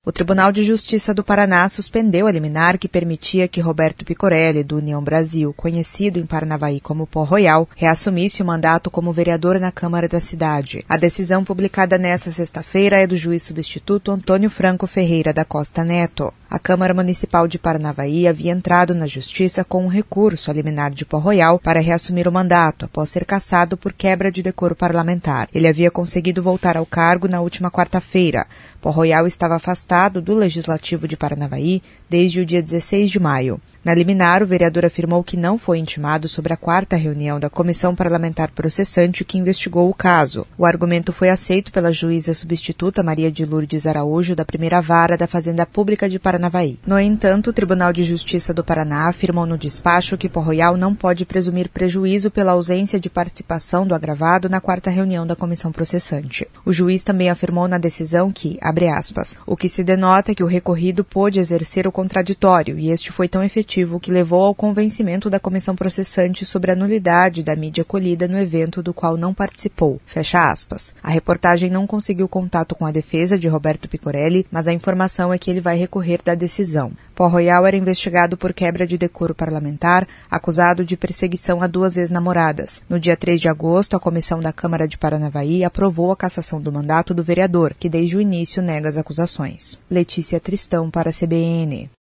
O Tribunal de Justiça do Paraná suspendeu a liminar que permitia que Roberto Picorelli, do União Brasil, conhecido em Paranavaí como Pó Royal, reassumisse o mandato como vereador na Câmara da cidade. A decisão publicada nesta sexta-feira é do juiz substituto Antônio Franco Ferreira da Costa Neto. A Câmara Municipal de Paranavaí havia entrado na Justiça com um recurso à liminar de Pó Royal para reassumir o mandato, após ser cassado por quebra de decoro parlamentar. Ele havia conseguido voltar ao cargo na última quarta-feira. Pó Royal estava afastado do Legislativo de Paranavaí desde o dia 16 de maio. Na liminar, o vereador afirmou que não foi intimado sobre a quarta reunião da Comissão Parlamentar Processante que investigou o caso. O argumento foi aceito pela juíza substituta Maria de Lourdes Araújo, da primeira vara da Fazenda Pública de Paranavaí. No entanto, o Tribunal de Justiça do Paraná afirmou no despacho que Pó Royal não pode presumir prejuízo pela ausência de participação do agravado na quarta reunião da Comissão Processante. O juiz também afirmou na decisão que, abre aspas, o que se denota é que o recorrido pôde exercer o contraditório e este foi tão efetivo que levou ao convencimento da Comissão Processante sobre a nulidade da mídia colhida no evento do qual não participou. Fecha aspas. A reportagem não conseguiu contato com a defesa de Roberto Picorelli, mas a informação é que ele vai recorrer da decisão. Pó Royal era investigado por quebra de decoro parlamentar, acusado de perseguição a 2 ex-namoradas. No dia 3 de agosto, a comissão da Câmara de Paranavaí aprovou a cassação do mandato do vereador, que desde o início nega as acusações. Letícia Tristão para a CBN.